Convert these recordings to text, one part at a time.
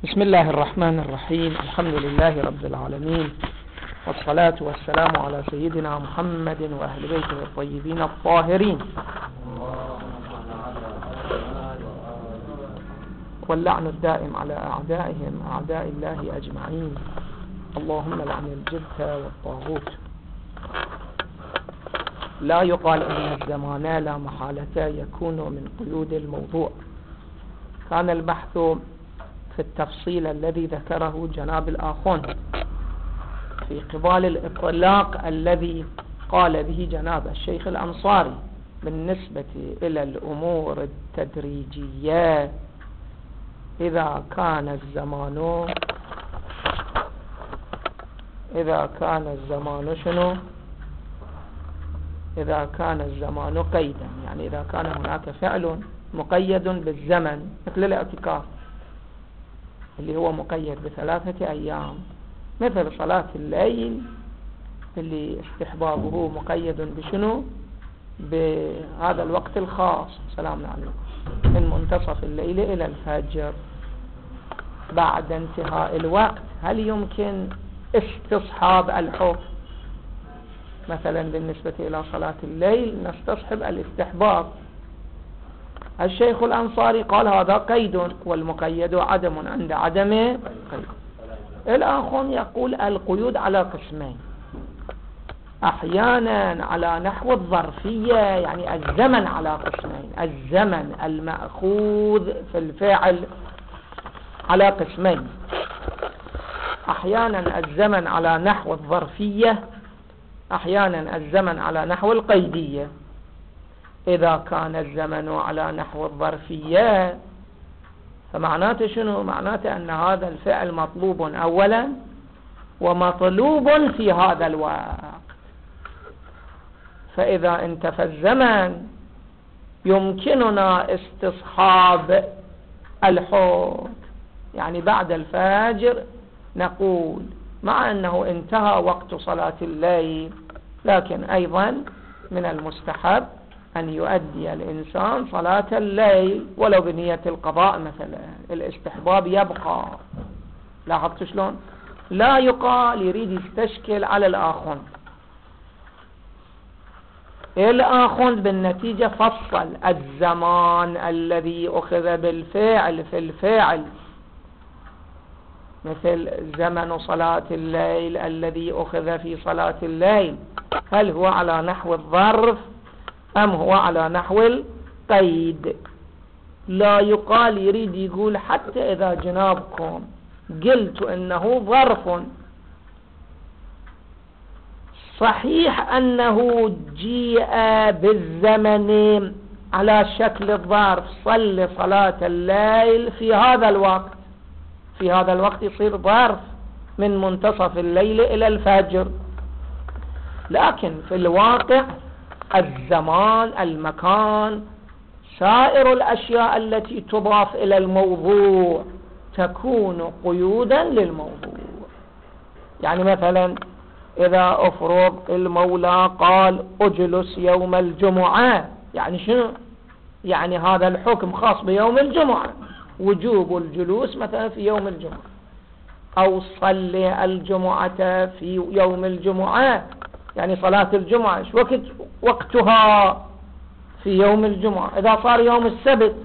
بسم الله الرحمن الرحيم. الحمد لله رب العالمين، والصلاة والسلام على سيدنا محمد وأهل بيته الطيبين الطاهرين، واللعن الدائم على أعدائهم أعداء الله أجمعين. اللهم لعن الجبت والطاغوت. لا يقال إن الزمان لا محالة يكون من قيود الموضوع. كان البحث في التفصيل الذي ذكره جناب الآخوند في قبال الإطلاق الذي قال به جناب الشيخ الأنصاري بالنسبة إلى الأمور التدريجية. إذا كان الزمان قيدا، يعني إذا كان هناك فعل مقيد بالزمن مثل الاعتكاف اللي هو مقيد ب3 أيام، مثل صلاة الليل اللي استحبابه مقيد بشنو؟ بهذا الوقت الخاص، سلام عليكم، من منتصف الليل إلى الفجر. بعد انتهاء الوقت هل يمكن استصحاب الحكم؟ مثلا بالنسبة إلى صلاة الليل نستصحب الاستحباب. الشيخ الأنصاري قال هذا قيد، والمقيد عدم عند عدم قيد. الآخر يقول القيود على قسمين، أحيانا على نحو الظرفية، يعني الزمن على قسمين، الزمن المأخوذ في الفعل على قسمين، أحيانا الزمن على نحو الظرفية، أحيانا الزمن على نحو القيدية. إذا كان الزمن على نحو الظرفية فمعناته شنو؟ معناته أن هذا الفعل مطلوب أولا ومطلوب في هذا الوقت، فإذا انتفى الزمن يمكننا استصحاب الحكم. يعني بعد الفجر نقول مع أنه انتهى وقت صلاة الليل، لكن أيضا من المستحب أن يؤدي الإنسان صلاة الليل ولو بنية القضاء مثلا، الاستحباب يبقى. لاحظت شلون؟ لا يقال يريد يستشكل على الآخوند بالنتيجة فصل الزمان الذي أخذ بالفعل في الفعل، مثل زمن صلاة الليل الذي أخذ في صلاة الليل، هل هو على نحو الظرف أم هو على نحو القيد؟ لا يقال يريد يقول حتى إذا جنابكم قلت إنه ظرف، صحيح أنه جيء بالزمن على شكل الظرف، صل صلاة الليل في هذا الوقت، في هذا الوقت يصير ظرف من منتصف الليل إلى الفجر، لكن في الواقع الزمان، المكان، سائر الأشياء التي تضاف إلى الموضوع تكون قيودا للموضوع. يعني مثلا إذا أفرض المولى قال أجلس يوم الجمعة، يعني شنو؟ يعني هذا الحكم خاص بيوم الجمعة، وجوب الجلوس مثلا في يوم الجمعة، أو صلي الجمعة في يوم الجمعة، يعني صلاة الجمعة شو وقتها في يوم الجمعة. إذا صار يوم السبت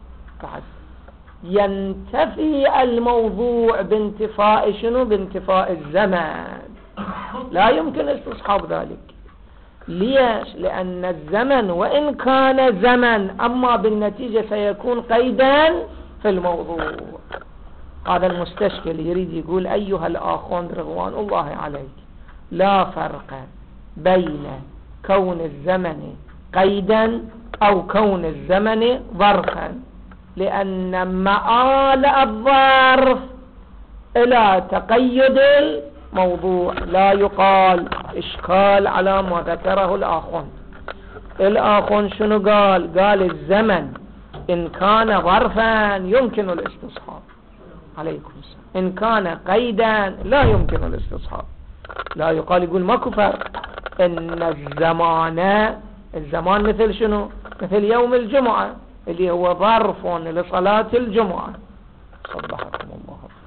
ينتفي الموضوع بانتفاء شنو؟ بانتفاء الزمن، لا يمكن استصحاب ذلك. ليش؟ لأن الزمن وإن كان زمن أما بالنتيجة سيكون قيدا في الموضوع. هذا المستشكل يريد يقول أيها الآخوان رضوان الله عليك، لا فرق بين كون الزمن قيدا أو كون الزمن ظرفا، لأن مآل الظرف إلى تقيد الموضوع. لا يقال إشكال على ما ذكره الآخون شنو قال؟ قال الزمن إن كان ظرفا يمكن الاستصحاب، عليكم السلام، إن كان قيدا لا يمكن الاستصحاب. لا يقال يقول ماكو فرق، إن الزمان مثل شنو؟ مثل يوم الجمعة اللي هو ظرف لصلاة الجمعة. صبحكم الله.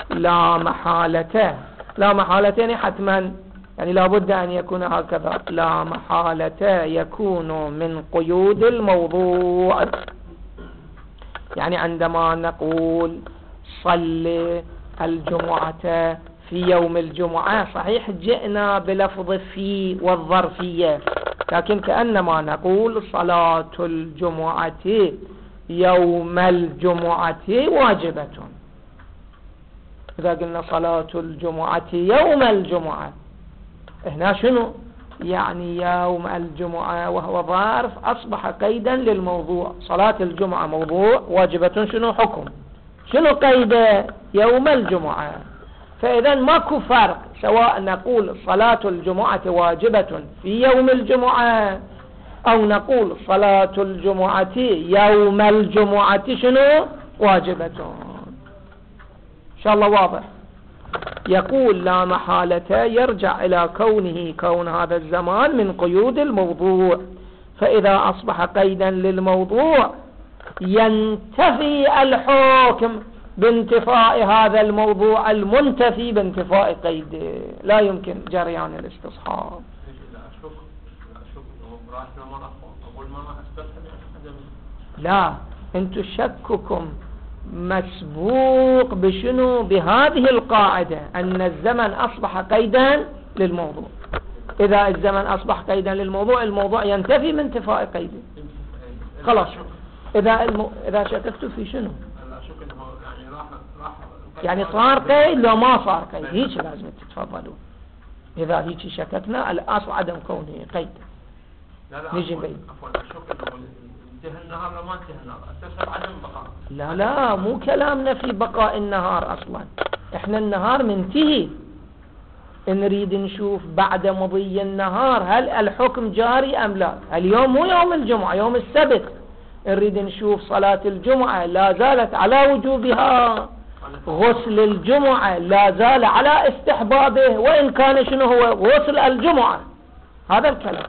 لا محالة. لا محالة يعني حتما، يعني لابد أن يكون هكذا. لا محالة يكون من قيود الموضوع. يعني عندما نقول صل الجمعة في يوم الجمعة، صحيح جئنا بلفظ في والظرفية، لكن كأنما نقول صلاة الجمعة يوم الجمعة واجبة. إذا قلنا صلاة الجمعة يوم الجمعة، هنا شنو يعني يوم الجمعة وهو ظرف أصبح قيدا للموضوع. صلاة الجمعة موضوع، واجبة شنو حكم، شنو قيده يوم الجمعة. فإذا ماكو فرق سواء نقول صلاة الجمعة واجبة في يوم الجمعة أو نقول صلاة الجمعة يوم الجمعة شنو واجبة. إن شاء الله واضح. يقول لا محالة يرجع إلى كون هذا الزمان من قيود الموضوع، فإذا أصبح قيدا للموضوع ينتفي الحكم بانتفاء هذا الموضوع المنتفي بانتفاء قيده، لا يمكن جريان الاستصحاب. لا، انتو شككم مسبوق بشنو؟ بهذه القاعدة أن الزمن أصبح قيدا للموضوع. إذا الزمن أصبح قيدا للموضوع، الموضوع ينتفي من انتفاء قيده. خلاص. إذا شككت في شنو؟ يعني صار قيد لو ما صار قيد، هيك لازم تتفضلوا. إذا هيك شككنا الأصل عدم كونه قيد. نجي بين انتهى النهار لما انتهى النهار اساسا عدم بقاء. لا مو كلامنا في بقاء النهار اصلا، احنا النهار منتهي، نريد نشوف بعد مضي النهار هل الحكم جاري ام لا. اليوم مو يوم الجمعة، يوم السبت، نريد نشوف صلاة الجمعة لا زالت على وجوبها، غسل الجمعة لا زال على استحبابه، وان كان شنو هو غسل الجمعة. هذا الكلام.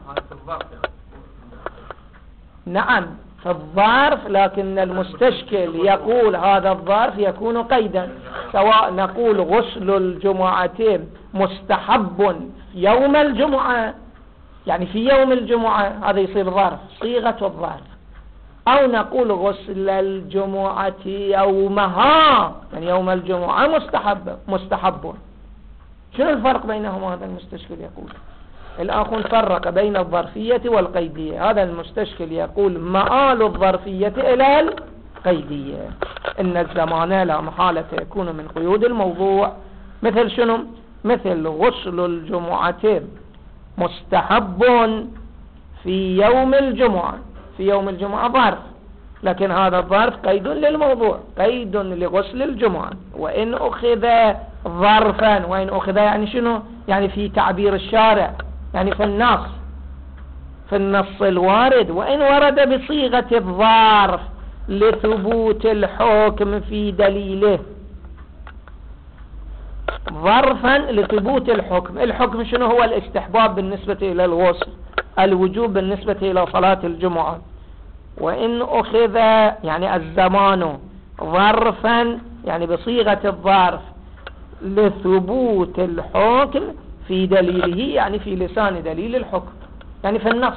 نعم في الظرف، لكن المستشكل يقول هذا الظرف يكون قيدا، سواء نقول غسل الجمعة مستحب يوم الجمعة، يعني في يوم الجمعة، هذا يصير ظرف صيغة الظرف، أو نقول غسل الجمعة يومها، يعني يوم الجمعة مستحب. شنو الفرق بينهما؟ هذا المستشكل يقول. الآخر فرق بين الظرفية والقيدية. هذا المستشكل يقول مآل الظرفية إلى القيدية، إن الزمان لا محالة يكون من قيود الموضوع. مثل شنو؟ مثل غسل الجمعة مستحب في يوم الجمعة. في يوم الجمعة ظرف، لكن هذا الظرف قيد للموضوع، قيد لغسل الجمعة. وإن أخذ ظرفا، وإن أخذ يعني شنو؟ يعني في تعبير الشارع، يعني في النص الوارد، وإن ورد بصيغة الظرف لثبوت الحكم في دليله. ظرفا لثبوت الحكم. الحكم شنو هو؟ الاستحباب بالنسبة إلى الغسل، الوجوب بالنسبة إلى صلاة الجمعة. وإن أخذ يعني الزمان ظرفا، يعني بصيغة الظرف لثبوت الحكم في دليله، يعني في لسان دليل الحكم، يعني في النص،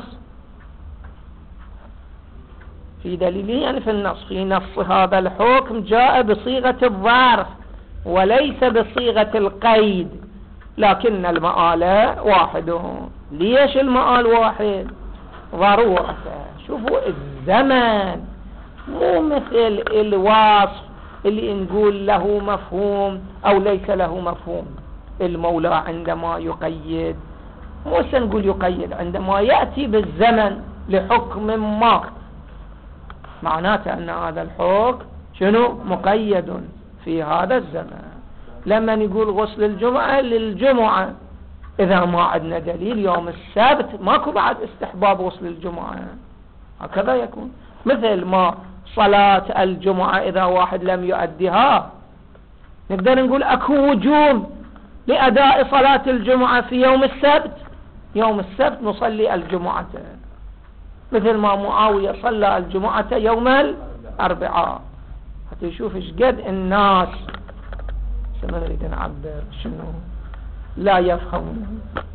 في دليله يعني في النص. في نص هذا الحكم جاء بصيغة الظرف وليس بصيغة القيد، لكن المآل واحد. ليش المآل واحد؟ ضرورة. شوفوا الزمن مو مثل الوصف اللي نقول له مفهوم أو ليس له مفهوم. المولى عندما يقيد، مو سنقول يقيد، عندما يأتي بالزمن لحكم ما، معناته أن هذا الحكم شنو؟ مقيد في هذا الزمن. لما نقول غسل الجمعة للجمعة، إذا ما عندنا دليل يوم السبت ماكو بعد استحباب غسل الجمعة، هكذا يكون. مثل ما صلاة الجمعة إذا واحد لم يؤديها، نقدر نقول أكو وجوب لأداء صلاة الجمعة في يوم السبت. يوم السبت نصلي الجمعة، مثل ما معاوية صلى الجمعة يوم الأربعاء. حتى يشوف ايش قد الناس هسه ما نريد نعبر شنو لا يفهمونه.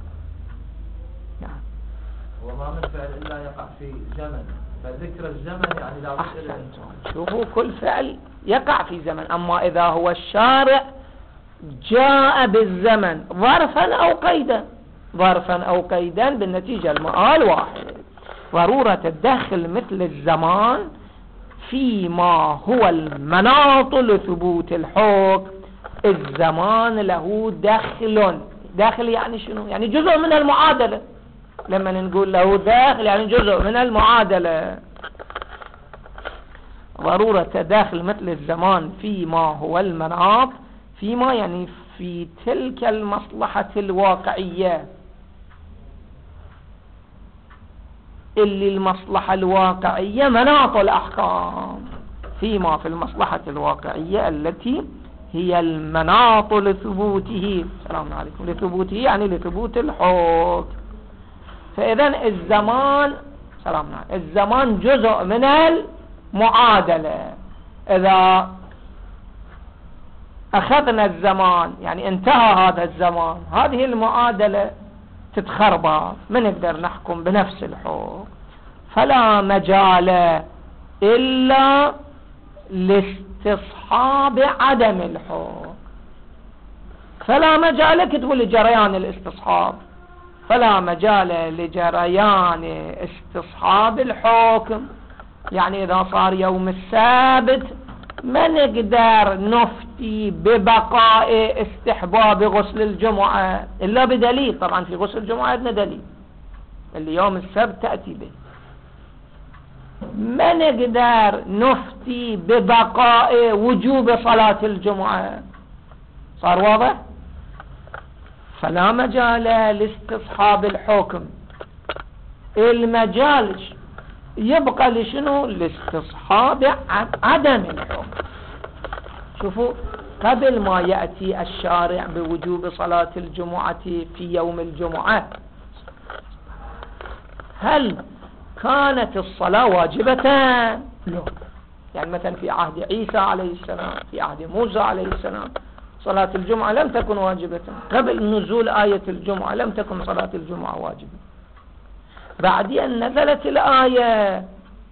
نعم. وما من فعل إلا يقع في زمن، فذكر الزمن يعني لا أحسنتم. شوفوا كل فعل يقع في زمن، أما إذا هو الشارع جاء بالزمن ظرفا أو قيدا، ظرفا أو قيدا بالنتيجة المآل واحد. ضرورة الدخل مثل الزمان فيما هو المناط لثبوت الحكم. الزمان له دخل يعني شنو؟ يعني جزء من المعادلة. لما نقول له داخل يعني جزء من المعادلة. ضرورة داخل مثل الزمان فيما هو المناط، فيما يعني في تلك المصلحة الواقعية، اللي المصلحة الواقعية مناط الأحكام، فيما في المصلحة الواقعية التي هي المناط لثبوته. السلام عليكم. لثبوته يعني لثبوت الحكم. فإذن الزمان جزء من المعادلة. إذا أخذنا الزمان يعني انتهى هذا الزمان، هذه المعادلة تتخربط، ما نقدر نحكم بنفس الحكم. فلا مجال إلا لاستصحاب عدم الحكم. فلا مجال كتبوا لجريان الاستصحاب، فلا مجال لجريان استصحاب الحكم. يعني إذا صار يوم السبت ما نقدر نفتي ببقاء استحباب غسل الجمعة إلا بدليل. طبعا في غسل الجمعة عندنا دليل اللي يوم السبت تأتي به. ما نقدر نفتي ببقاء وجوب صلاة الجمعة. صار واضح؟ فلا مجال لاستصحاب الحكم. المجال يبقى لشنو؟ لاستصحاب عدم الحكم. شوفوا، قبل ما يأتي الشارع بوجوب صلاة الجمعة في يوم الجمعة، هل كانت الصلاة واجبة؟ لا. يعني مثلا في عهد عيسى عليه السلام، في عهد موسى عليه السلام، صلاة الجمعة لم تكن واجبة. قبل نزول آية الجمعة لم تكن صلاة الجمعة واجبة. بعد أن نزلت الآية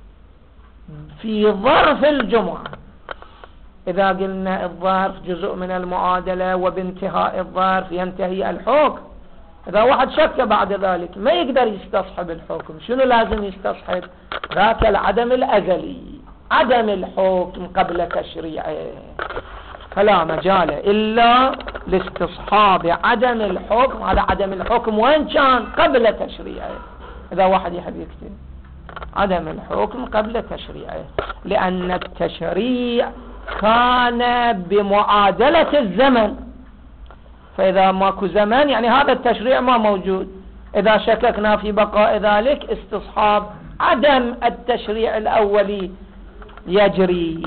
في ظرف الجمعة، إذا قلنا الظرف جزء من المعادلة وبانتهاء الظرف ينتهي الحكم. إذا واحد شك بعد ذلك ما يقدر يستصحب الحكم. شنو لازم يستصحب؟ ذاك العدم الأزلي، عدم الحكم قبل تشريعه. فلا مجال إلا لاستصحاب عدم الحكم. هذا عدم الحكم وين كان؟ قبل تشريعه. إذا واحد يحب يكتب عدم الحكم قبل تشريعه، لأن التشريع كان بمعادلة الزمن. فإذا ماكو زمن يعني هذا التشريع ما موجود. إذا شككنا في بقاء ذلك استصحاب عدم التشريع الأولي يجري.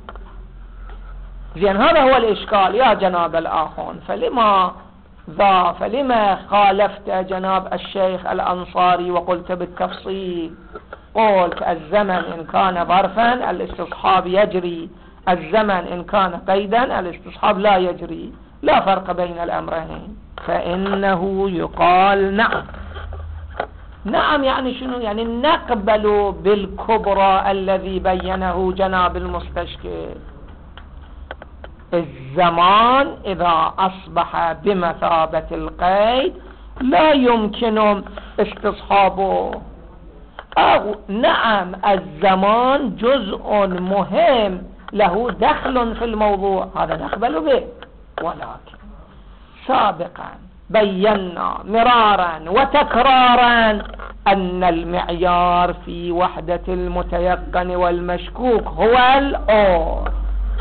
زين، هذا هو الإشكال يا جناب الآخون. فلما خالفت جناب الشيخ الأنصاري وقلت بالتفصيل؟ قلت الزمن إن كان ظرفا الاستصحاب يجري، الزمن إن كان قيدا الاستصحاب لا يجري، لا فرق بين الأمرين. فإنه يقال نعم يعني شنو؟ يعني نقبل بالكبرى الذي بينه جناب المستشكل. الزمان إذا أصبح بمثابة القيد لا يمكن استصحابه. أو نعم الزمان جزء مهم له دخل في الموضوع، هذا نقبل به. ولكن سابقا بينا مرارا وتكرارا أن المعيار في وحدة المتيقن والمشكوك هو العرف.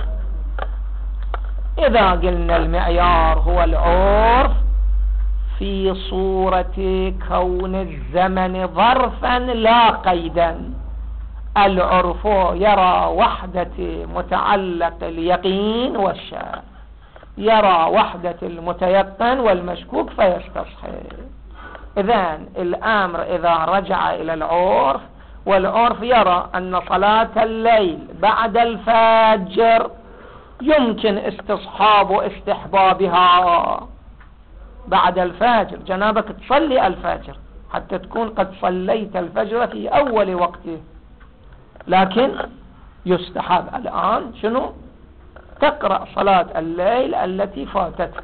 إذا قلنا المعيار هو العرف في صورة كون الزمن ظرفا لا قيدا، العرف يرى وحدة متعلق اليقين والشك، يرى وحدة المتيقن والمشكوك فيستصحب. إذن الأمر إذا رجع إلى العرف، والعرف يرى أن صلاة الليل بعد الفجر يمكن استصحاب استحبابها بعد الفجر، جنابك تصلي الفجر حتى تكون قد صليت الفجر في أول وقته، لكن يستحب الآن شنو؟ تقرأ صلاة الليل التي فاتتك.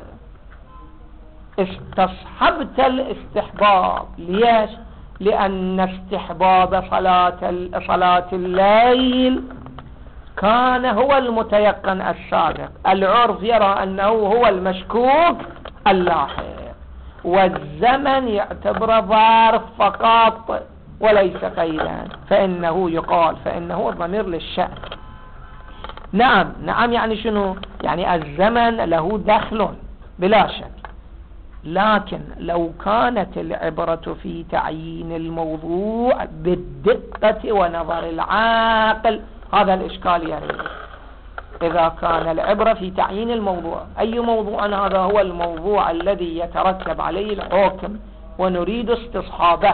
استصحبت الاستحباب، ليش؟ لأن استحباب صلاة الليل كان هو المتيقن السابق، العرف يرى أنه هو المشكوك اللاحق، والزمن يعتبر ظرف فقط وليس قيدا، فإنه يقال، فإنه ضمير للشأن. نعم يعني شنو؟ يعني الزمن له دخل بلا شك، لكن لو كانت العبرة في تعيين الموضوع بالدقة ونظر العاقل، هذا الإشكال يعني. إذا كان العبرة في تعيين الموضوع، أي موضوع هذا؟ هو الموضوع الذي يترتب عليه الحكم ونريد استصحابه.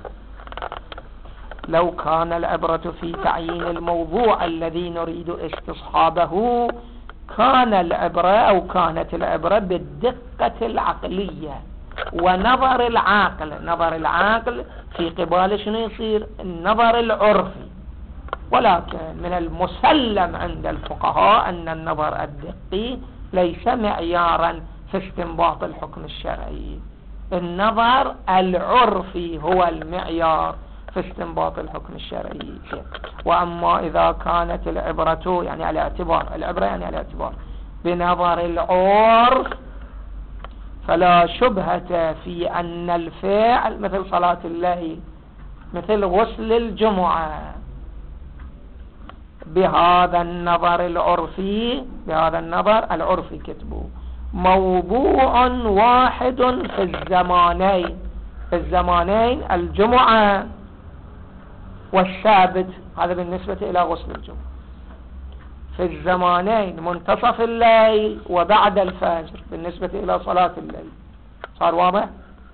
لو كان العبرة في تعيين الموضوع الذي نريد استصحابه، كان العبرة أو كانت العبرة بالدقة العقلية ونظر العاقل. نظر العاقل في قبال شنو يصير؟ النظر العرفي. ولكن من المسلم عند الفقهاء أن النظر الدقي ليس معيارا في استنباط الحكم الشرعي، النظر العرفي هو المعيار في استنباط الحكم الشرعي. وأما إذا كانت العبرة يعني الاعتبار، العبرة يعني الاعتبار بنظر العرف، فلا شبهة في أن الفعل مثل صلاة الليل، مثل غسل الجمعة، بهذا النظر العرفي، بهذا النظر العرفي كتبه موضوع واحد في الزمانين، في الزمانين الجمعة والسابت، هذا بالنسبة إلى غسل الجمعة، في الزمانين منتصف الليل وبعد الفجر بالنسبة إلى صلاة الليل. صار واضح؟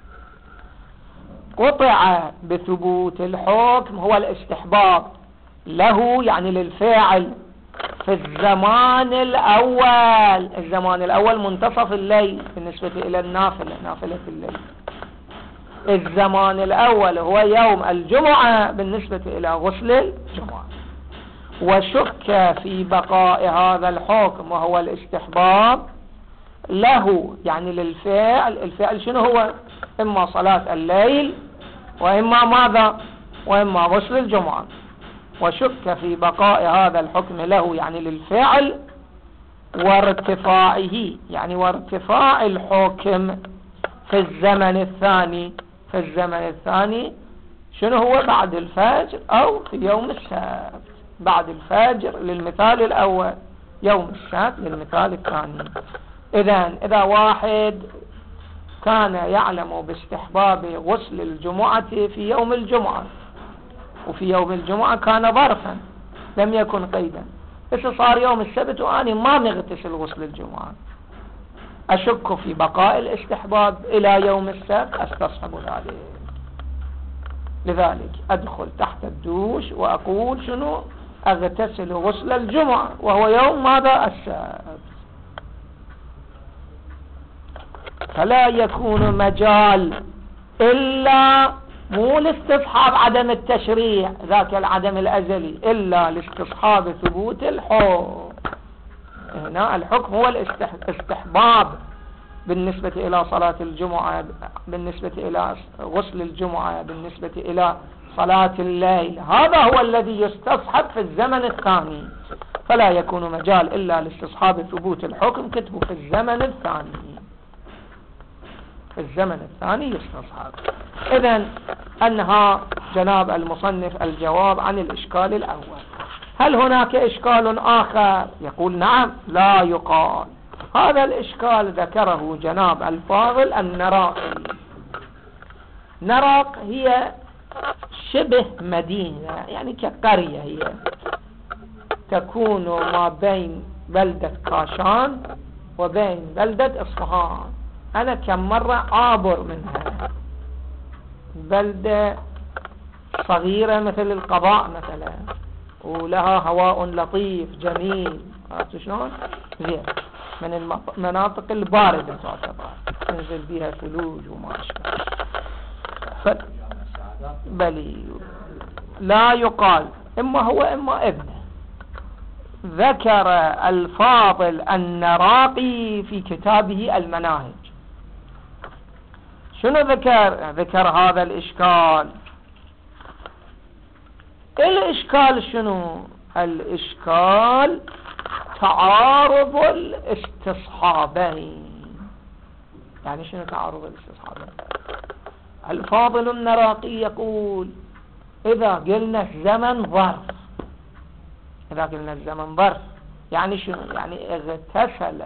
قطع بثبوت الحكم هو الاستحباب له، يعني للفاعل، في الزمان الأول. الزمان الأول منتصف الليل بالنسبة إلى النافلة، نافلة الليل. الزمان الأول هو يوم الجمعة بالنسبة إلى غسل الجمعة. وشك في بقاء هذا الحكم وهو الاستحباب له، يعني للفعل. الفعل شنو هو؟ إما صلاة الليل وإما ماذا؟ وإما غسل الجمعة. وشك في بقاء هذا الحكم له، يعني للفعل، وارتفاعه، يعني وارتفاع الحكم في الزمن الثاني. في الزمن الثاني شنو هو؟ بعد الفجر أو في يوم السبت. بعد الفجر للمثال الأول، يوم السبت للمثال الثاني. إذا واحد كان يعلم باستحباب غسل الجمعة في يوم الجمعة، وفي يوم الجمعة كان ظرفا لم يكن قيدا، بس صار يوم السبت وأنا ما نغتسل غسل الجمعة، أشك في بقاء الاستحباب إلى يوم السبت، أستصحب ذلك. لذلك أدخل تحت الدوش وأقول شنو؟ أغتسل غسل الجمعة وهو يوم ماذا؟ السبت. فلا يكون مجال إلا مو لاستصحاب عدم التشريع، ذاك العدم الأزلي، إلا لاستصحاب ثبوت الحكم. هنا الحكم هو الاستحباب بالنسبة إلى صلاة الجمعة، بالنسبة إلى غسل الجمعة، بالنسبة إلى صلاة الليل. هذا هو الذي يستصحب في الزمن الثاني، فلا يكون مجال إلا لاستصحاب ثبوت الحكم كتبه في الزمن الثاني. في الزمن الثاني يستصحب. إذن أنهى جناب المصنف الجواب عن الإشكال الأول. هل هناك إشكال آخر؟ يقول نعم، لا يقال. هذا الإشكال ذكره جناب الفاضل النراقي. نراق هي شبه مدينة، يعني كقرية، هي تكون ما بين بلدة كاشان وبين بلدة إصفهان. أنا كم مرة عابر منها. بلدة صغيرة مثل القضاء مثلا، ولها هواء لطيف جميل، عرفت شلون؟ زين، من المناطق الباردة تعتبر تنزل بها ثلوج وما أشبه. بلي لا يقال إما هو إما ابنه. ذكر الفاضل النراقي في كتابه المناهج. شنو ذكر هذا الإشكال. الإشكال شنو؟ الإشكال تعارض الاستصحابين. يعني شنو تعارض الاستصحابين؟ الفاضل النراقي يقول إذا قلنا الزمن ظرف، إذا قلنا الزمن ظرف يعني شنو؟ يعني اغتسل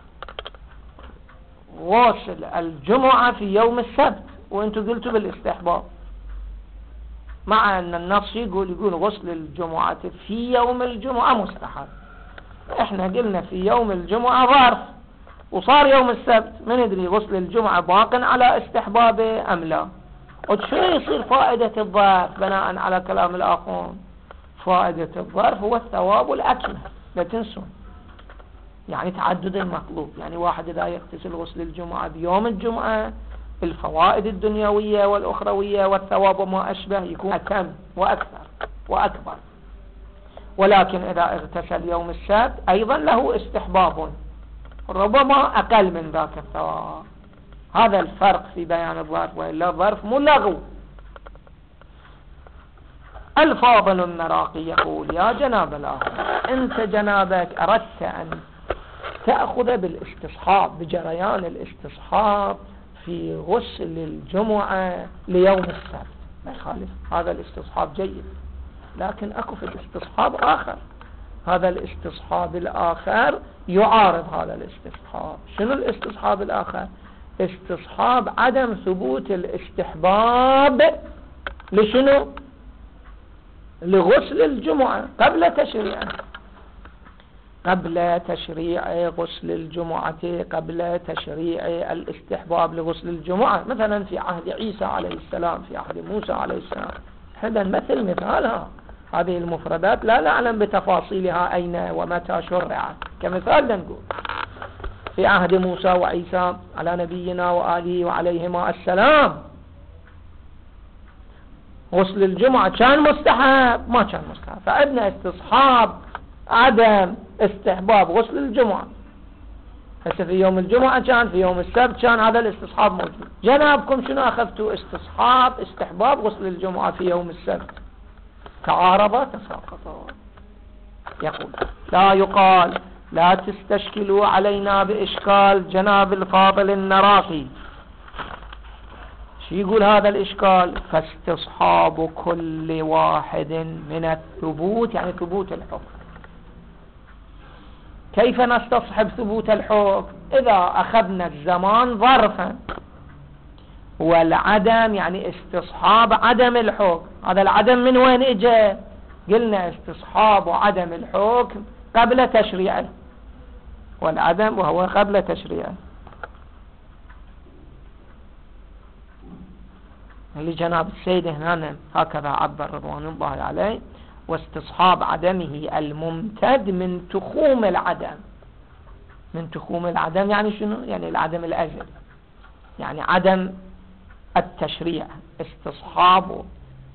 غسل الجمعة في يوم السبت وانتوا قلتوا بالاستحباب، مع ان النص يقول غسل الجمعة في يوم الجمعة مستحب. احنا قلنا في يوم الجمعة ظرف وصار يوم السبت، ما ندري غسل الجمعة باق على استحبابه ام لا. وشنو يصير فائدة الظرف بناء على كلام الآخرون؟ فائدة الظرف هو الثواب والأكمل، لا تنسون. يعني تعدد المطلوب، يعني واحد إذا يغتسل غسل الجمعة بيوم الجمعة الفوائد الدنيوية والأخروية والثواب وما أشبه يكون أتم وأكثر وأكبر. ولكن إذا اغتسل يوم السبت أيضا له استحباب ربما أقل من ذاك الثواب. هذا الفرق في بيان الظرف، وإلا الظرف ملغو. الفاضل النراقي يقول يا جناب الآخر، أنت جنابك أردت أن تأخذ بالاستصحاب، بجريان الاستصحاب في غسل الجمعة ليوم السبت، ما يخالف، هذا الاستصحاب جيد. لكن أكو في الاستصحاب آخر، هذا الاستصحاب الآخر يعارض هذا الاستصحاب. شنو الاستصحاب الآخر؟ استصحاب عدم ثبوت الاستحباب لشنو؟ لغسل الجمعة قبل تشريعه، قبل تشريع غسل الجمعة، قبل تشريع الاستحباب لغسل الجمعة. مثلا في عهد عيسى عليه السلام، في عهد موسى عليه السلام، هذا مثل مثالها. هذه المفردات لا نعلم بتفاصيلها أين ومتى شرعت، كمثال نقول في عهد موسى وعيسى على نبينا وآله وعليهما السلام غسل الجمعة كان مستحب؟ ما كان مستحب، فعندنا استصحاب عدم استحباب غسل الجمعة. هسه في يوم الجمعة كان، في يوم السبت كان، هذا الاستصحاب موجود. جنابكم شنو أخذتوا؟ استصحاب استحباب غسل الجمعة في يوم السبت، تعارضا تساقطا. يقول لا يقال لا تستشكلوا علينا بإشكال جناب الفاضل النراقي. شو يقول هذا الإشكال؟ فاستصحاب كل واحد من الثبوت، يعني ثبوت الحكم. كيف نستصحب ثبوت الحكم؟ إذا أخذنا الزمان ظرفا، والعدم يعني استصحاب عدم الحكم. هذا العدم من وين اجى؟ قلنا استصحاب عدم الحكم قبل تشريعه، والعدم وهو قبل تشريعه. اللي جناب السيد هنا هكذا عبر رضوان الله عليه: واستصحاب عدمه الممتد من تخوم العدم. من تخوم العدم يعني شنو؟ يعني العدم الأزل، يعني عدم التشريع، استصحاب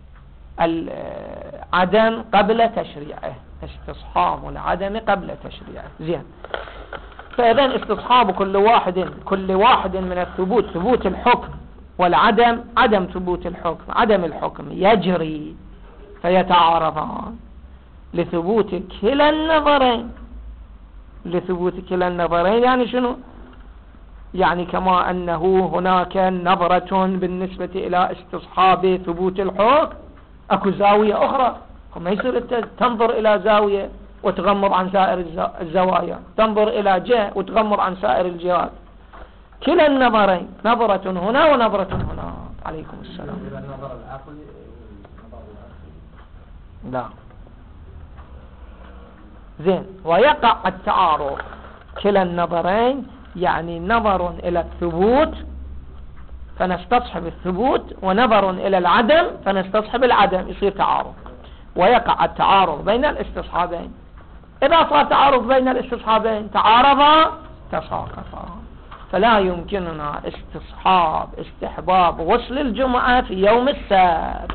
العدم قبل تشريعه، استصحاب العدم قبل تشريعه. زين، فإذن استصحاب كل واحد من الثبوت، ثبوت الحكم والعدم، عدم ثبوت الحكم، عدم الحكم يجري فيتعارضان لثبوت كلا النظرين. لثبوت كلا النظرين يعني شنو؟ يعني كما أنه هناك نظرة بالنسبة إلى استصحاب ثبوت الحكم، أكو زاوية أخرى. ما يصير تنظر إلى زاوية وتغمض عن سائر الزوايا، تنظر إلى جهة وتغمض عن سائر الجهات. كلا النظرين، نظرة هنا ونظرة هنا. عليكم السلام. لا، زين، ويقع التعارض كلا النظرين، يعني نظر إلى الثبوت فنستصحب الثبوت، ونظر إلى العدم فنستصحب العدم، يصير تعارض. ويقع التعارض بين الاستصحابين. إذا صار تعارض بين الاستصحابين تعارضا تساقطا، فلا يمكننا استصحاب استحباب غسل الجمعة في يوم السبت.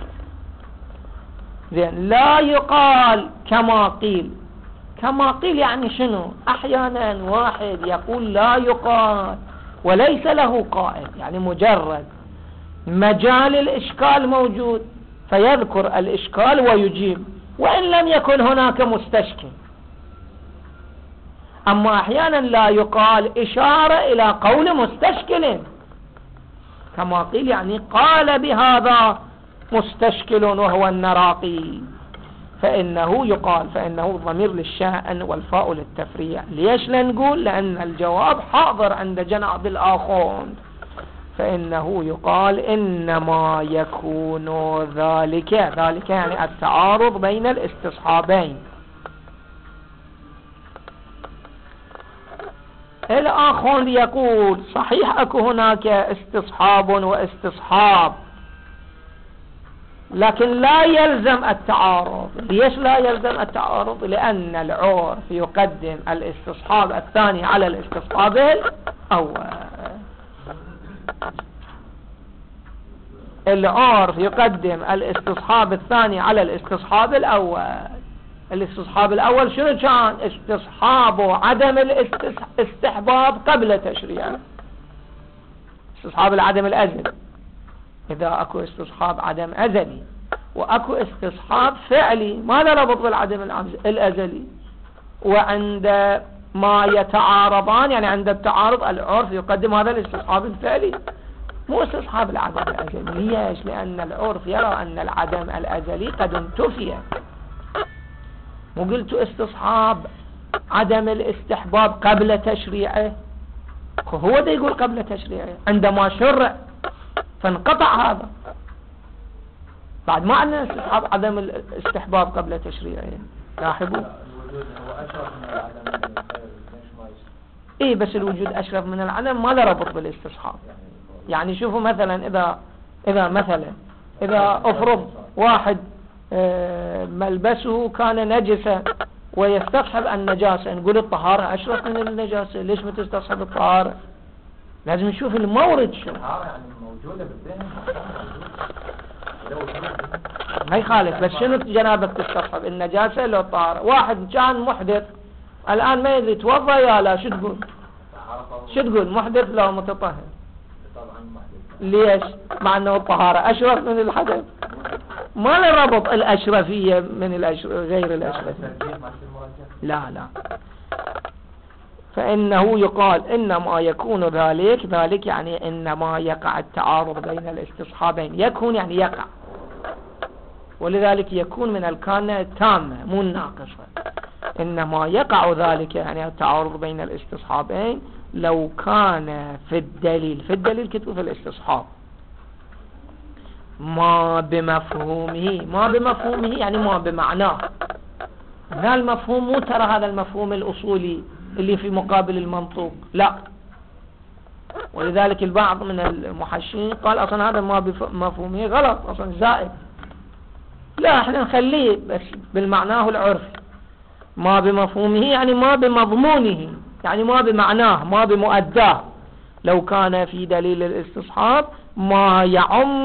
لا يقال كما قيل. كما قيل يعني شنو؟ أحيانا واحد يقول لا يقال وليس له قائل، يعني مجرد مجال الإشكال موجود فيذكر الإشكال ويجيب وإن لم يكن هناك مستشكل. أما أحيانا لا يقال إشارة إلى قول مستشكل، كما قيل يعني قال بهذا مستشكل وهو النراقي، فإنه يقال، فإنه ضمير للشأن والفاء للتفريع. ليش لنقول؟ لأن الجواب حاضر عند جناب الآخوند، فإنه يقال إنما يكون ذلك يعني التعارض بين الاستصحابين. الآخوند يقول صحيح أكو هناك استصحاب واستصحاب، لكن لا يلزم التعارض. ليش لا يلزم التعارض؟ لأن العرف يقدم الاستصحاب الثاني على الاستصحاب الأول. العرف يقدم الاستصحاب الثاني على الاستصحاب الأول. الاستصحاب الأول شنو كان؟ استصحاب عدم الاستحباب قبل تشريعه، استصحاب العدم الأزلي. إذا أكو استصحاب عدم أزلي وأكو استصحاب فعلي، ماذا ربط بالعدم الأزلي؟ وعند ما يتعارضان، يعني عند التعارض العرف يقدم هذا الاستصحاب الفعلي مو استصحاب العدم الأزلي. ليش؟ لأن العرف يرى أن العدم الأزلي قد انتفي. مو قلت استصحاب عدم الاستحباب قبل تشريعه، هو ده يقول قبل تشريعه، عندما شرع فانقطع هذا. بعد ما عندنا استصحاب عدم الاستحباب قبل تشريعه. لاحظوا ايه، بس الوجود اشرف من العدم ما له ربط بالاستصحاب. يعني شوفوا مثلا اذا افرض واحد ملبسه كان نجسا ويستصحب النجاسة، نقول الطهارة أشرف من النجاسة. ليش ما تستصحب الطهارة؟ لازم نشوف المورد شو. يعني موجودة بالذهن ما يخالف، بس شنو جنابك تستصحب النجاسة لو الطهارة؟ واحد كان محدث الآن ما يدري توضأ يا لا، شو تقول محدث لو متطهر؟ ليش؟ مع أنه الطهارة أشرف من الحدث. ما له ربط الأشرفية من غير الأشرفية. لا فإنه يقال إنما يكون ذلك يعني إنما يقع التعارض بين الاستصحابين. يكون يعني يقع، ولذلك يكون من الكانة التامة مو الناقصة. إنما يقع ذلك يعني التعارض بين الاستصحابين لو كان في الدليل كتب في الاستصحاب ما بمفهومه يعني ما بمعناه. هذا المفهوم مو ترى هذا المفهوم الأصولي اللي في مقابل المنطوق، لا. ولذلك البعض من المحشين قال أصلا هذا ما بمفهومه غلط، أصلا زائد. لا، احنا نخليه بس بالمعناه العرفي. ما بمفهومه يعني ما بمضمونه، يعني ما بمعناه، ما بمؤداه. لو كان في دليل الاستصحاب ما يعم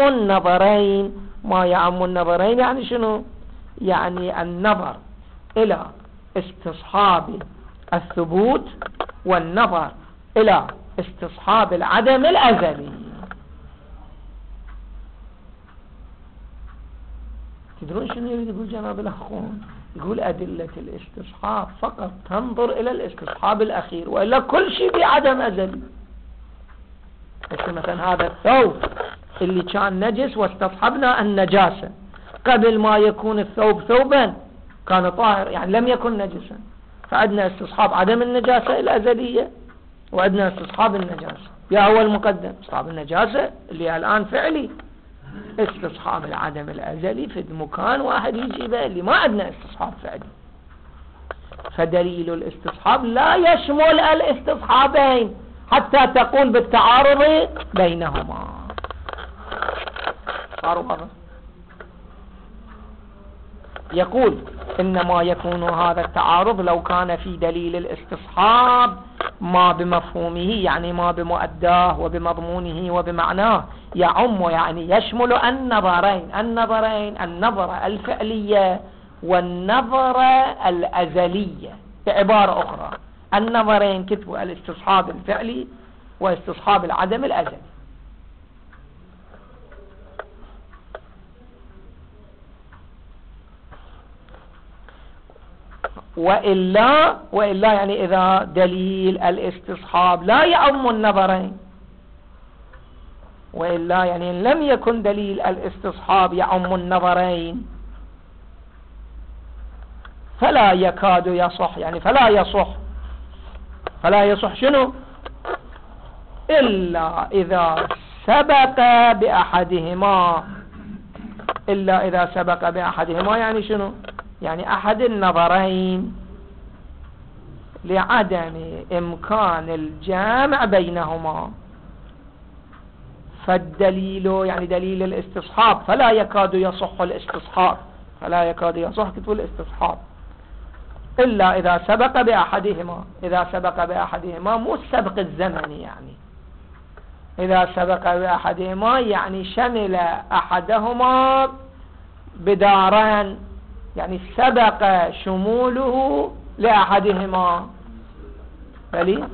النظرين يعني شنو؟ يعني النظر إلى استصحاب الثبوت والنظر إلى استصحاب العدم الأزلي. تدرون شنو يريد يقول جناب الأخوان؟ يقول أدلة الاستصحاب فقط تنظر إلى الاستصحاب الأخير، وإلا كل شيء بعدم أزلي. مثلا هذا الثوب اللي كان نجس واستصحبنا النجاسة، قبل ما يكون الثوب ثوبا كان طاهر، يعني لم يكن نجسا، فعندنا استصحاب عدم النجاسة الأزلية وعندنا استصحاب النجاسة. يا هو المقدم استصحاب النجاسة اللي الآن فعلي، استصحاب العدم الأزلي في مكان واحد يجيبه اللي ما عندنا استصحاب فعلي. فدليل الاستصحاب لا يشمل الاستصحابين حتى تقول بالتعارض بينهما. صار واضح؟ يقول إنما يكون هذا التعارض لو كان في دليل الاستصحاب ما بمفهومه، يعني ما بمؤداه وبمضمونه وبمعناه، يعم يعني يشمل النظرين، النظرة الفعلية والنظرة الأزلية. بعبارة أخرى النظرين كتبوا الاستصحاب الفعلي واستصحاب العدم الأزلي. وإلا يعني إذا دليل الاستصحاب لا يعم النظرين، وإلا يعني إن لم يكن دليل الاستصحاب يعم النظرين فلا يكاد يصح، يعني فلا يصح شنو؟ إلا إذا سبق بأحدهما، يعني شنو؟ يعني أحد النظرين لعدم إمكان الجامع بينهما. فالدليل يعني دليل الاستصحاب فلا يكاد يصح الاستصحاب، كتب الاستصحاب إلا إذا سبق بأحدهما، مو السبق الزمني، يعني إذا سبق بأحدهما يعني شمل أحدهما بداران، يعني سبق شموله لأحدهما. بلي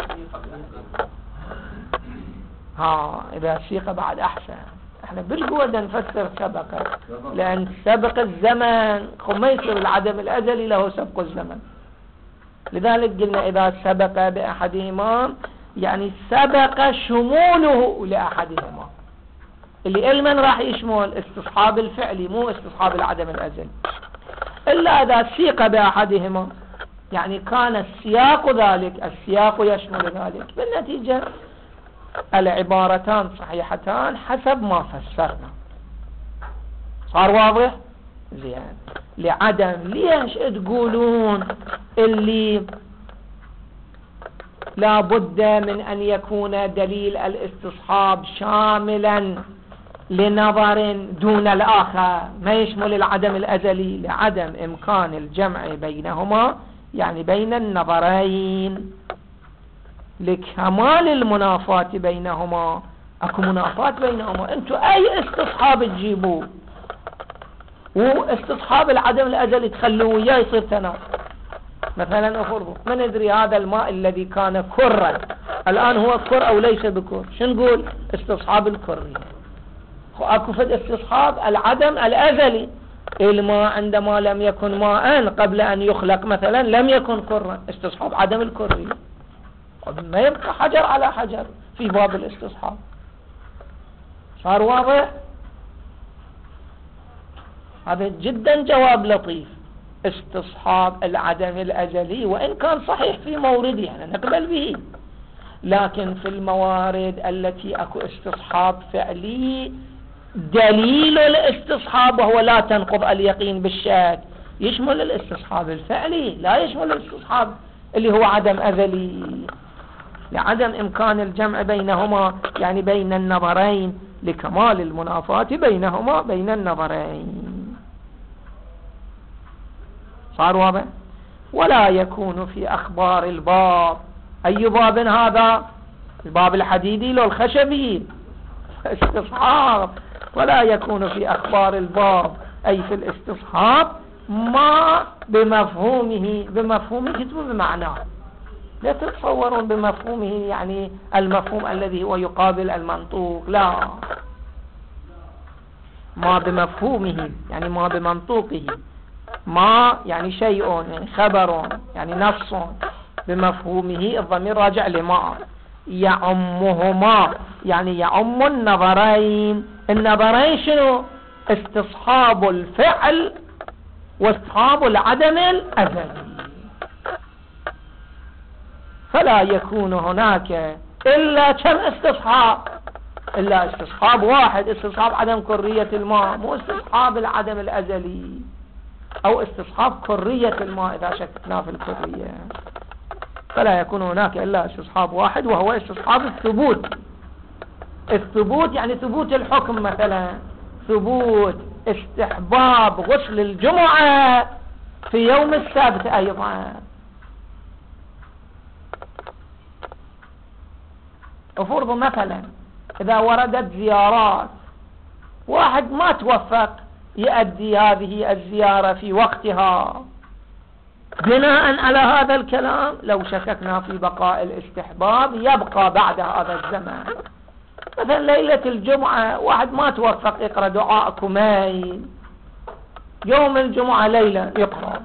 إذا سيق بعد أحسن. احنا بالقوة نفسر سبق، لأن سبق الزمن ما يصير العدم الأزلي له سبق الزمن. لذلك قلنا إذا سبق بأحدهما يعني سبق شموله لأحدهما، اللي علما راح يشمل استصحاب الفعلي مو استصحاب العدم الأزلي. إلا إذا سيق بأحدهما يعني كان السياق يشمل ذلك. بالنتيجة العبارتان صحيحتان حسب ما فسرنا. صار واضح؟ زين. لعدم ليش تقولون اللي لا بد من أن يكون دليل الاستصحاب شاملا لنظر دون الآخر، ما يشمل العدم الأزلي؟ لعدم إمكان الجمع بينهما، يعني بين النظرين، لكمال المنافاة بينهما. اكو منافاة بينهما. انتو اي استصحاب تجيبوه واستصحاب العدم الأزلي تخلوه وياه يصير تناقض. مثلا افرضوا ما ندري هذا الماء الذي كان كرا الآن هو كر أو ليس بكر، شو نقول؟ استصحاب الكري. اكو فد استصحاب العدم الأزلي، الماء عندما لم يكن ماء قبل أن يخلق مثلا لم يكن كرا، استصحاب عدم الكري. ما يبقى حجر على حجر في باب الاستصحاب. صار واضح؟ هذا جدا جواب لطيف. استصحاب العدم الأزلي وإن كان صحيح في مورده يعني نقبل به، لكن في الموارد التي اكو استصحاب فعلي دليل الاستصحاب وهو لا تنقض اليقين بالشك يشمل الاستصحاب الفعلي، لا يشمل الاستصحاب اللي هو عدم أزلي، لعدم إمكان الجمع بينهما يعني بين النظرين، لكمال المنافاة بينهما بين النظرين. صار واضح؟ ولا يكون في أخبار الباب. أي باب هذا؟ الباب الحديدي لو الخشبي استصحاب. ولا يكون في أخبار الباب أي في الاستصحاب ما بمفهومه كتبوا بمعناه، لا تتصورون بمفهومه يعني المفهوم الذي هو يقابل المنطوق، لا، ما بمفهومه يعني ما بمنطوقه. ما يعني شيء يعني خبر يعني نص، بمفهومه الضمير راجع لما يعمهما يعني يعم النظرين. النظرين شنو؟ استصحاب الفعل واستصحاب العدم الأزلي. فلا يكون هناك إلا كم استصحاب؟ إلا استصحاب واحد، استصحاب عدم كرية الماء، مو استصحاب العدم الأزلي، أو استصحاب كرية الماء إذا شككنا في الكرية. فلا يكون هناك إلا استصحاب واحد وهو استصحاب الثبوت. الثبوت يعني ثبوت الحكم، مثلا ثبوت استحباب غسل الجمعة في يوم السبت أيضا. افرض مثلا إذا وردت زيارات واحد ما توفق يؤدي هذه الزيارة في وقتها، بناء على هذا الكلام لو شككنا في بقاء الاستحباب يبقى بعد هذا الزمن. مثلا ليلة الجمعة واحد ما توفق يقرأ دعاء كميل، يوم الجمعة ليلة يقرأ،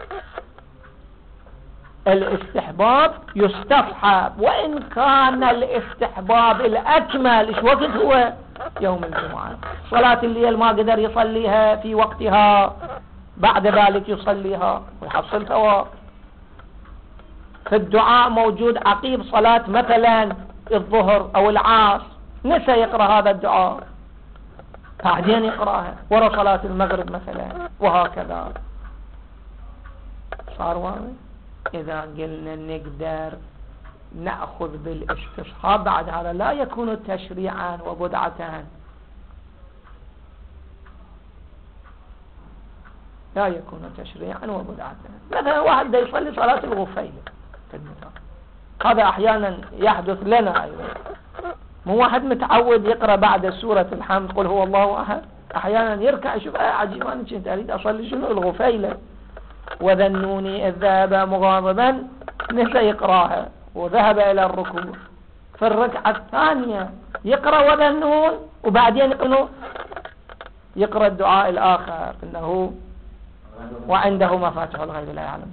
الاستحباب يستصحب، وإن كان الاستحباب الأكمل إيش وقت هو يوم الجمعة. صلاة الليل ما قدر يصليها في وقتها بعد ذلك يصليها ويحصل ثواب. في الدعاء موجود عقيب صلاة مثلا الظهر أو العصر نسى يقرأ هذا الدعاء بعدين يقرأها ورا صلاة المغرب مثلا، وهكذا. صار واضح؟ إذا قلنا نقدر نأخذ بالاستصحاب بعد هذا لا يكون تشريعا وبدعة، لا يكون تشريعا وبدعة. مثلا واحد دا يصلي صلاة الغفيل في المثال، هذا أحيانا يحدث لنا أيضا. مو واحد متعود يقرأ بعد سورة الحمد قل هو الله أحد، أحيانا يركع يشوف عجيب أنا كنت أريد أصلي شنو الغفيلة، وذنوني إذ ذهب مغاضبا نسى يقراها وذهب إلى الركوع. في الركعة الثانية يقرأ وذنون وبعدين يقرأ الدعاء الآخر إنه وعنده مفاتيح الغيب لا يعلم.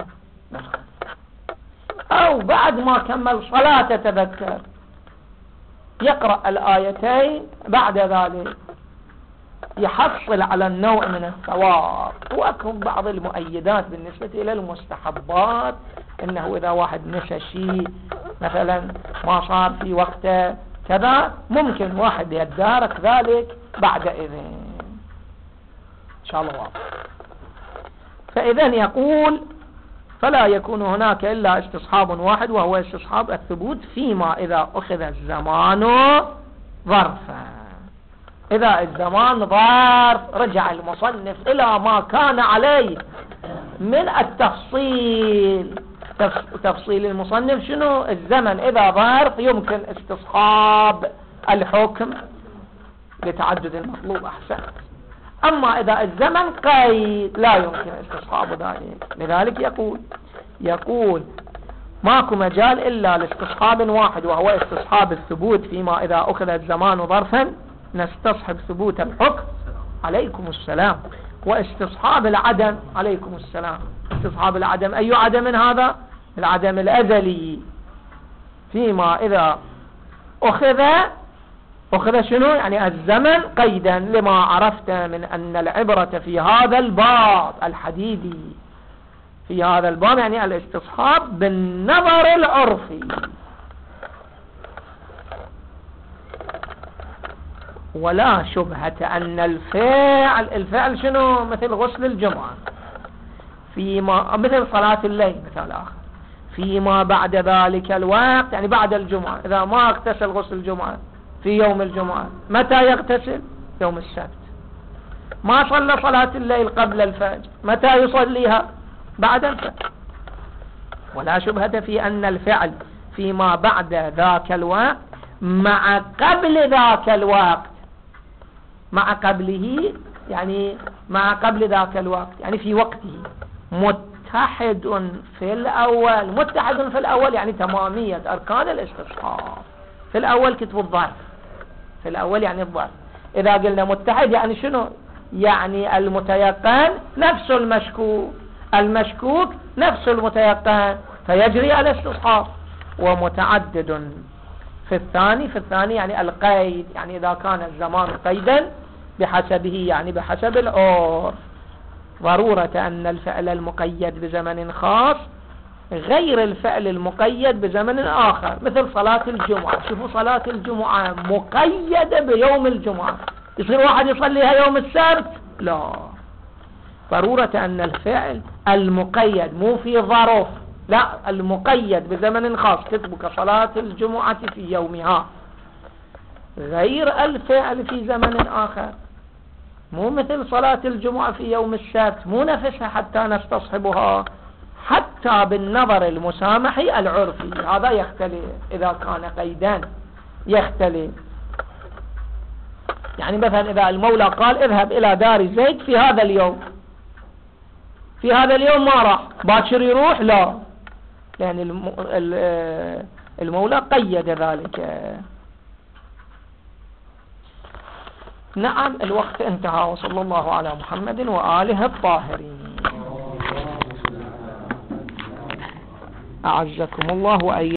أو بعد ما كمل صلاة تذكر يقرأ الآيتين بعد ذلك يحصل على النوع من الثواب. وأكون بعض المؤيدات بالنسبة إلى المستحبات إنه إذا واحد نسى شيء مثلا ما صار في وقته كذا ممكن واحد يتدارك ذلك بعد إذن إن شاء الله واضح. فإذن يقول فلا يكون هناك إلا استصحاب واحد وهو استصحاب الثبوت فيما إذا أخذ الزمان ظرفا. إذا الزمان ظرف رجع المصنف إلى ما كان عليه من التفصيل. تفصيل المصنف شنو؟ الزمن إذا ظرف يمكن استصحاب الحكم لتعدد المطلوب أحسن. أما إذا الزمن قيد لا يمكن استصحاب ذلك. لذلك يقول ماكو مجال إلا لاستصحاب واحد وهو استصحاب الثبوت فيما إذا أخذ الزمان ظرفا نستصحب ثبوت الحكم عليكم السلام، واستصحاب العدم عليكم السلام. استصحاب العدم أي عدم هذا؟ العدم الأزلي. فيما إذا أخذ شنو؟ يعني الزمن قيدا لما عرفت من أن العبرة في هذا الباب الحديدي في هذا الباب يعني الاستصحاب بالنظر العرفي. ولا شبهة أن الفعل شنو؟ مثل غسل الجمعة فيما مثل صلاة الليل مثال آخر فيما بعد ذلك الوقت يعني بعد الجمعة. إذا ما اغتسل غسل الجمعة في يوم الجمعة متى يغتسل؟ يوم السبت. ما صلى صلاة الليل قبل الفجر متى يصليها؟ بعد الفجر. ولا شبهة في أن الفعل فيما بعد ذاك الوقت مع قبل ذاك الوقت مع قبله يعني مع قبل ذاك الوقت يعني في وقته متحد في الأول يعني تمامية أركان الاستصحاب. في الأول كتب الظرف في الأول يعني الظرف. إذا قلنا متحد يعني شنو؟ يعني المتيقن نفس المشكوك نفس المتيقن فيجري الاستصحاب. ومتعدد في الثاني يعني القيد يعني إذا كان الزمان قيدا بحسبه يعني بحسب العرف. ضرورة أن الفعل المقيد بزمن خاص غير الفعل المقيد بزمن آخر مثل صلاة الجمعة. شوفوا صلاة الجمعة مقيدة بيوم الجمعة، يصير واحد يصليها يوم السبت؟ لا. ضرورة أن الفعل المقيد مو في ظرف، لا المقيد بزمن خاص تتبك صلاة الجمعة في يومها غير الفعل في زمن آخر. مو مثل صلاة الجمعة في يوم السبت، مو نفسها حتى نستصحبها، حتى بالنظر المسامحي العرفي هذا يختلف. إذا كان قيدا يختلف. يعني مثلا إذا المولى قال اذهب إلى دار زيد في هذا اليوم، في هذا اليوم ما راح، باكر يروح، لا، لأن المولى قيد ذلك. نعم، الوقت انتهى. وصلى الله على محمد وآله الطاهرين. أعزكم الله وأيدكم.